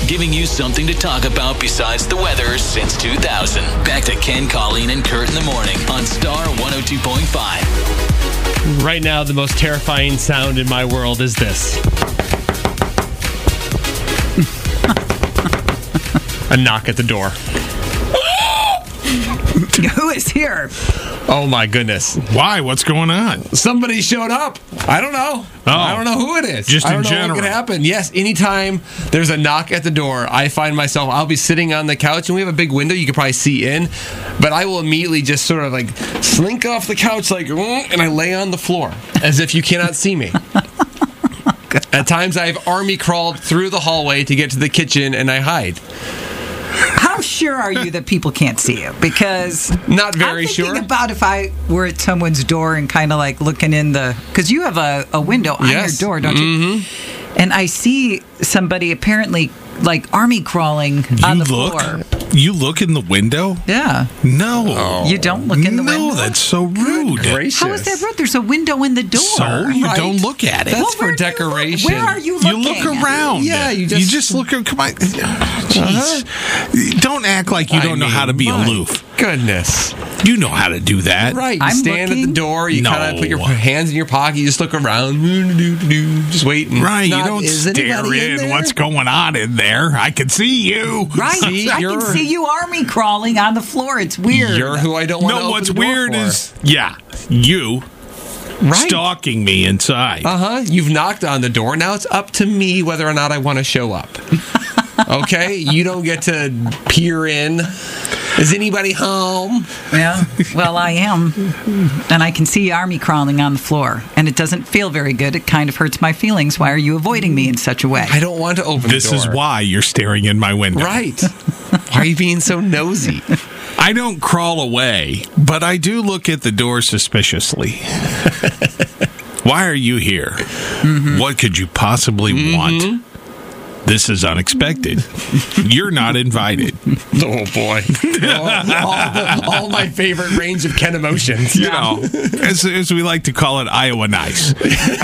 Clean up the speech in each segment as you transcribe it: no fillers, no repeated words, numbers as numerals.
giving you something to talk about besides the weather since 2000. Back to Ken, Colleen, and Kurt in the morning on Star 102.5. Right now, the most terrifying sound in my world is this. A knock at the door. Who is here? Oh my goodness. Why? What's going on? Somebody showed up. I don't know. I don't know who it is. Just I in don't know general. what could happen. Yes, anytime there's a knock at the door, I find myself, I'll be sitting on the couch, and we have a big window you can probably see in, but I will immediately just sort of like slink off the couch like, and I lay on the floor as if you cannot see me. At times I've army crawled through the hallway to get to the kitchen, and I hide. How sure are you that people can't see you? Because Not very I'm thinking sure. about if I were at someone's door and kind of like looking in the... Because you have a window on Yes. your door, don't you? And I see somebody apparently like army crawling on the floor. You look in the window? Yeah. No. You don't look in the window? No, that's so rude. Gracious. How is that rude? There's a window in the door. So you Right. don't look at it. That's Where for do you look? decoration. Where are you You looking? look around. Yeah, you you just- just look. Come on, jeez. Don't act like you don't know how to be my aloof. Goodness. You know how to do that. Right. You I'm stand at the looking. door, you kind of put your No. hands in your pocket, you just look around, just waiting. Right, Not, you don't is stare anybody in there? what's going on in there. I can see you. Right. See, I can you're- see you army crawling on the floor. It's weird. You're who I don't want to No, open what's the door weird for. is, you right. stalking me inside. You've knocked on the door. Now it's up to me whether or not I want to show up. Okay? You don't get to peer in. Is anybody home? Yeah, well, I am. And I can see army crawling on the floor. And it doesn't feel very good. It kind of hurts my feelings. Why are you avoiding me in such a way? I don't want to open This the door. is why you're staring in my window. Right. Why are you being so nosy? I don't crawl away, but I do look at the door suspiciously. Why are you here? What could you possibly want? This is unexpected. You're not invited. Oh, boy. all my favorite range of Ken emotions. You know, as we like to call it, Iowa nice.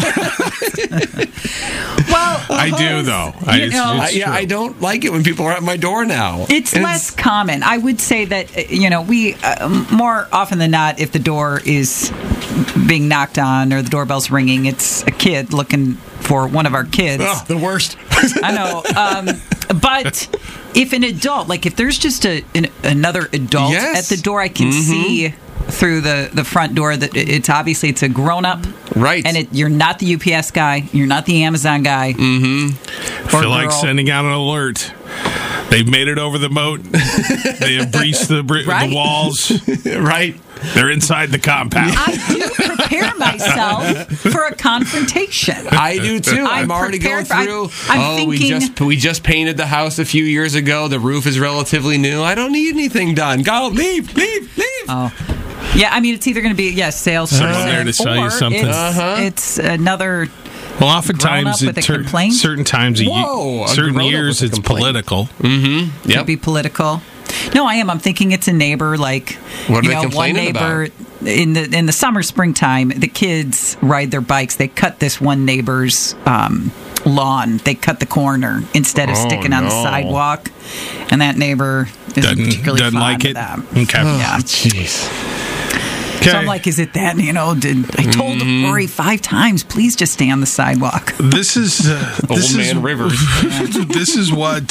Well, I do, though. You know, I don't like it when people are at my door now. it's less common. I would say that, we more often than not, if the door is being knocked on or the doorbell's ringing, it's a kid looking for one of our kids. Oh, the worst. I know. But if an adult, like if there's just another adult Yes. at the door, I can see through the front door that it's a grown up. Right. And you're not the UPS guy. You're not the Amazon guy. Feel like sending out an alert. They've made it over the moat. They have breached the Right. walls. Right. They're inside the compound. I do prepare myself for a confrontation. I do too. I'm I'm already going prepared through. I'm thinking- we just painted the house a few years ago. The roof is relatively new. I don't need anything done. Go, leave. Oh. Yeah, I mean, it's either going to be, sales Someone person, there to sell you or something. It's another... Well, oftentimes, Grown up with a complaint? certain times, Whoa, a certain grown up years, with a it's complaint. political. could be political. No, I am. I'm thinking it's a neighbor. Like, What are they one complaining neighbor about? in the summer, springtime. The kids ride their bikes. They cut this one neighbor's lawn. They cut the corner instead of sticking on the no. sidewalk. And that neighbor isn't particularly Doesn't fond like of it. that. Okay. Yeah. Jeez. So I'm like, is it that? I told Rory 5 times, please just stay on the sidewalk. This is Old man Rivers. This is what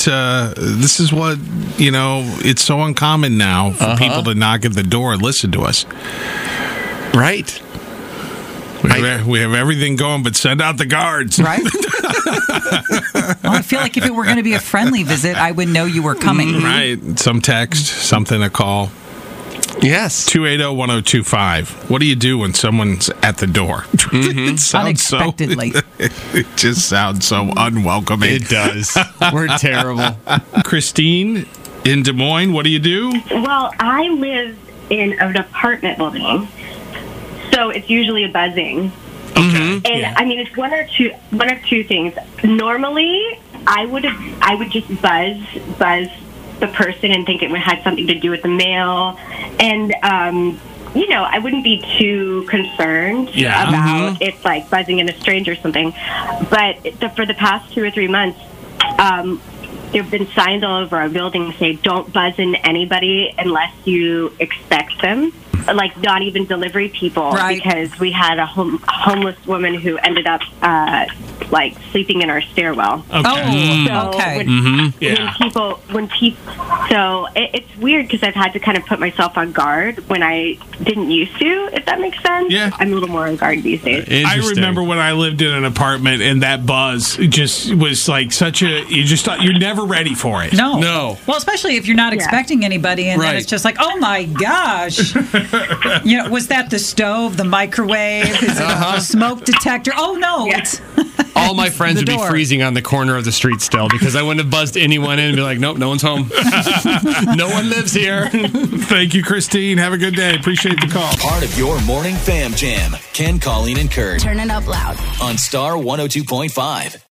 it's so uncommon now for people to knock at the door and listen to us. Right. We have everything going, but send out the guards. Right? Well, I feel like if it were going to be a friendly visit, I would know you were coming. Right. Some text, something to call. Yes. 280-1025. What do you do when someone's at the door? It sounds Unexpectedly. it just sounds so unwelcoming. It does. We're terrible. Christine in Des Moines, what do you do? Well, I live in an apartment building, so it's usually a buzzing. Okay. And I mean, it's one or two things. Normally, I would just buzz the person and think it had something to do with the mail, and I wouldn't be too concerned about it like buzzing in a strange or something. But for the past 2 or 3 months, there have been signs all over our building say don't buzz in anybody unless you expect them. Like not even delivery people, Right. because we had a homeless woman who ended up like sleeping in our stairwell. Oh, So okay. Yeah. when people, so it's weird because I've had to kind of put myself on guard when I didn't used to, if that makes sense. Yeah. I'm a little more on guard these days. I remember when I lived in an apartment and that buzz just was like such a, you just thought you're never ready for it. No. Well, especially if you're not expecting anybody, and then Right. it's just like, oh my gosh. Was that the stove, the microwave, is it the smoke detector? Oh no, it's All my friends the would be door. freezing on the corner of the street still because I wouldn't have buzzed anyone in and be like, nope, no one's home. No one lives here. Thank you, Christine. Have a good day. Appreciate the call. Part of your morning fam jam. Ken, Colleen, and Kurt Turn it up loud. on Star 102.5.